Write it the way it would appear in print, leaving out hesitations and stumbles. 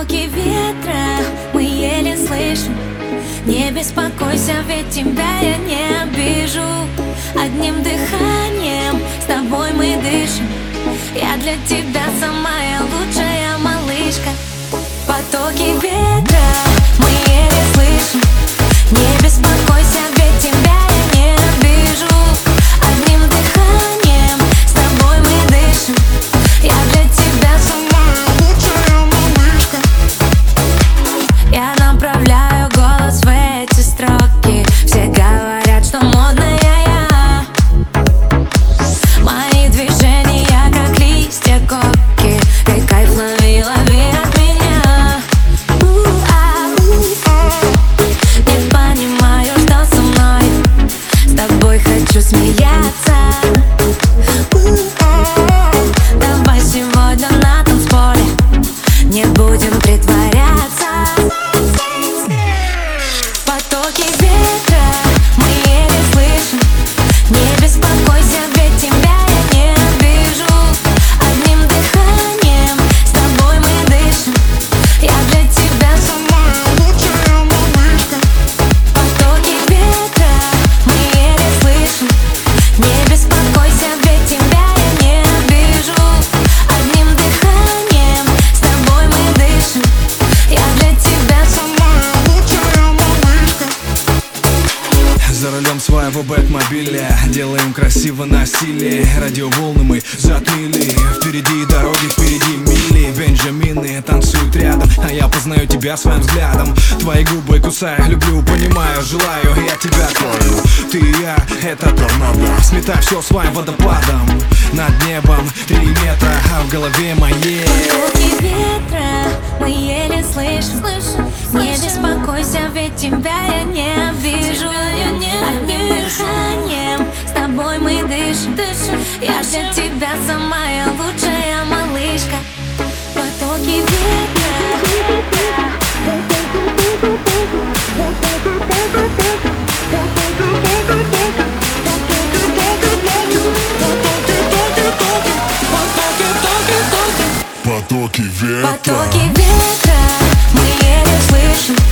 Потоки ветра мы еле слышим. Не беспокойся, ведь тебя я не обижу. Одним дыханием с тобой мы дышим. Я для тебя самая лучшая малышка. Потоки ветра мы еле слышим. Не беспокойся, ведь тебя я не обижу. Одним дыханием с тобой мы дышим. Я для тебя самая лучшая малышка. Я направляю голос в эти строки. Все говорят, что модная я. Мои движения как листья коки. Ты кайф лови, лови от меня. Не понимаю, что со мной. С тобой хочу смеяться. Давай сегодня на танцполе не будем притворяться. Потоки ветра мы еле слышим. Не беспокойся, ведь тебя я не обижу. Одним дыханием с тобой мы дышим. Я для тебя самая лучшая малышка. Потоки ветра мы еле слышим. Не беспокойся, ведь тебя я не обижу. Одним дыханием с тобой мы дышим. Я для тебя самая лучшая малышка. За рулем своего бэтмобиля делаем красиво на стиле. Радиоволны мы затмили. Впереди дороги, впереди мили. Бенджамины танцуют рядом, а я познаю тебя своим взглядом. Твои губы кусаю, люблю, понимаю, желаю. Я тебя твою, ты и я, это торнадо. Сметай все своим водопадом. Над небом 3 метра, а в голове моей. Потоки ветра мы еле слышим. Не беспокойся, ведь тебя я не обижу. Одним дыханием с тобой мы дышим. Я для тебя самая лучшая малышка. Потоки ветра. Потоки ветра. Потоки ветра мы еле слышим.